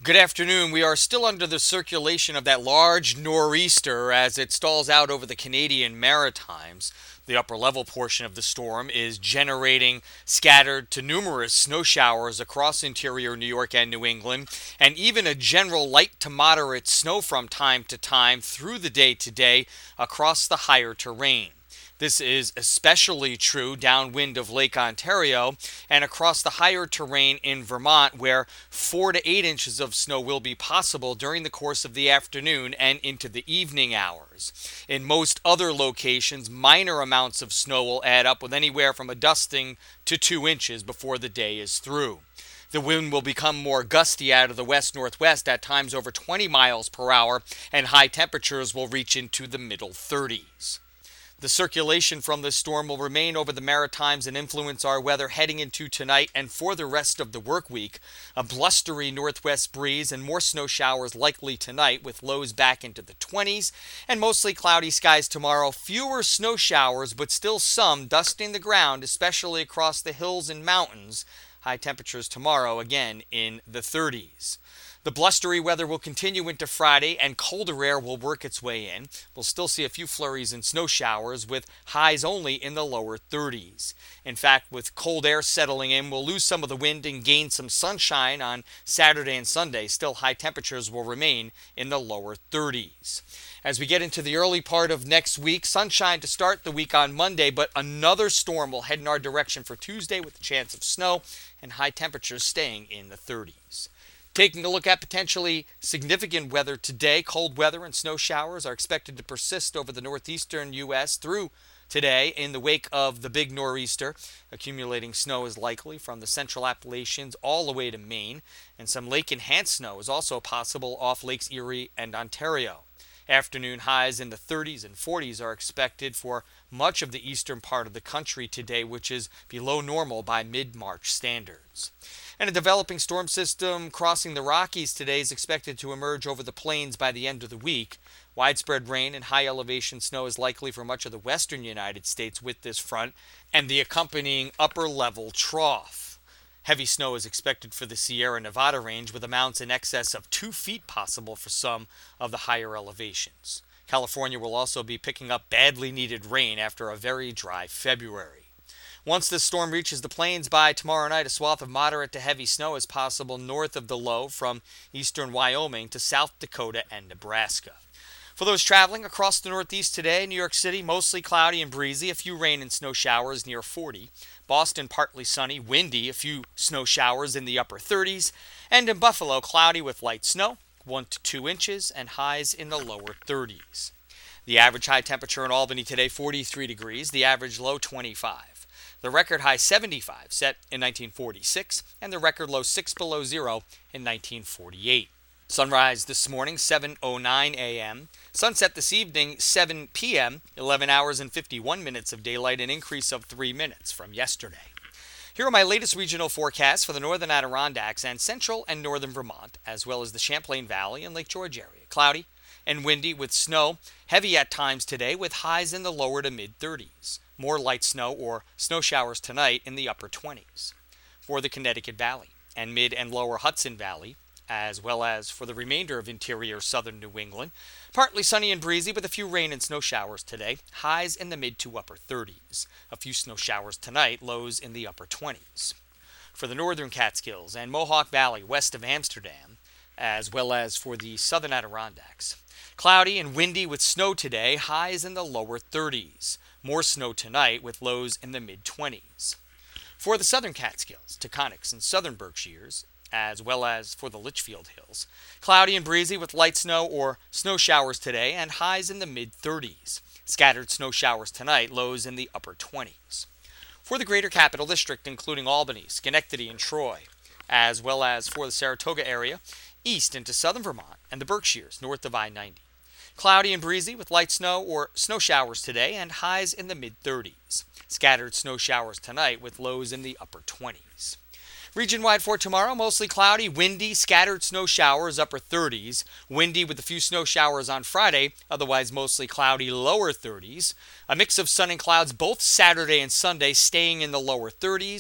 Good afternoon. We are still under the circulation of that large nor'easter as it stalls out over the Canadian Maritimes. The upper level portion of the storm is generating scattered to numerous snow showers across interior New York and New England, and even a general light to moderate snow from time to time through the day today across the higher terrain. This is especially true downwind of Lake Ontario and across the higher terrain in Vermont, where 4 to 8 inches of snow will be possible during the course of the afternoon and into the evening hours. In most other locations, minor amounts of snow will add up with anywhere from a dusting to 2 inches before the day is through. The wind will become more gusty out of the west-northwest, at times over 20 miles per hour, and high temperatures will reach into the middle 30s. The circulation from this storm will remain over the Maritimes and influence our weather heading into tonight and for the rest of the work week. A blustery northwest breeze and more snow showers likely tonight, with lows back into the 20s, and mostly cloudy skies tomorrow. Fewer snow showers, but still some dusting the ground, especially across the hills and mountains. High temperatures tomorrow again in the 30s. The blustery weather will continue into Friday, and colder air will work its way in. We'll still see a few flurries and snow showers, with highs only in the lower 30s. In fact, with cold air settling in, we'll lose some of the wind and gain some sunshine on Saturday and Sunday. Still, high temperatures will remain in the lower 30s. As we get into the early part of next week, sunshine to start the week on Monday, but another storm will head in our direction for Tuesday with a chance of snow and high temperatures staying in the 30s. Taking a look at potentially significant weather today, cold weather and snow showers are expected to persist over the northeastern U.S. through today in the wake of the big nor'easter. Accumulating snow is likely from the central Appalachians all the way to Maine, and some lake-enhanced snow is also possible off Lakes Erie and Ontario. Afternoon highs in the 30s and 40s are expected for much of the eastern part of the country today, which is below normal by mid-March standards. And a developing storm system crossing the Rockies today is expected to emerge over the plains by the end of the week. Widespread rain and high elevation snow is likely for much of the western United States with this front and the accompanying upper level trough. Heavy snow is expected for the Sierra Nevada range, with amounts in excess of 2 feet possible for some of the higher elevations. California will also be picking up badly needed rain after a very dry February. Once this storm reaches the plains by tomorrow night, a swath of moderate to heavy snow is possible north of the low from eastern Wyoming to South Dakota and Nebraska. For those traveling across the Northeast today, New York City mostly cloudy and breezy, a few rain and snow showers near 40. Boston partly sunny, windy, a few snow showers in the upper 30s. And in Buffalo, cloudy with light snow, 1 to 2 inches, and highs in the lower 30s. The average high temperature in Albany today, 43 degrees, the average low, 25. The record high 75 set in 1946, and the record low 6 below zero in 1948. Sunrise this morning, 7:09 a.m. Sunset this evening, 7 p.m., 11 hours and 51 minutes of daylight, an increase of 3 minutes from yesterday. Here are my latest regional forecasts for the northern Adirondacks and central and northern Vermont, as well as the Champlain Valley and Lake George area. Cloudy and windy with snow, heavy at times today, with highs in the lower to mid-30s. More light snow or snow showers tonight in the upper 20s. For the Connecticut Valley and mid and lower Hudson Valley, as well as for the remainder of interior southern New England, partly sunny and breezy with a few rain and snow showers today, highs in the mid to upper 30s. A few snow showers tonight, lows in the upper 20s. For the northern Catskills and Mohawk Valley west of Amsterdam, as well as for the southern Adirondacks, cloudy and windy with snow today, highs in the lower 30s. More snow tonight with lows in the mid-20s. For the southern Catskills, Taconics, and southern Berkshires, as well as for the Litchfield Hills, cloudy and breezy with light snow or snow showers today and highs in the mid-30s. Scattered snow showers tonight, lows in the upper 20s. For the greater capital district, including Albany, Schenectady, and Troy, as well as for the Saratoga area, east into southern Vermont and the Berkshires north of I-90. Cloudy and breezy with light snow or snow showers today and highs in the mid-30s. Scattered snow showers tonight with lows in the upper 20s. Region-wide for tomorrow, mostly cloudy, windy, scattered snow showers, upper 30s. Windy with a few snow showers on Friday, otherwise mostly cloudy, lower 30s. A mix of sun and clouds both Saturday and Sunday, staying in the lower 30s.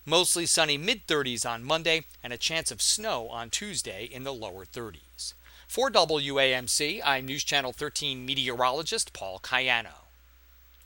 Mostly sunny mid-30s on Monday and a chance of snow on Tuesday in the lower 30s. For WAMC, I'm News Channel 13 meteorologist Paul Cayano.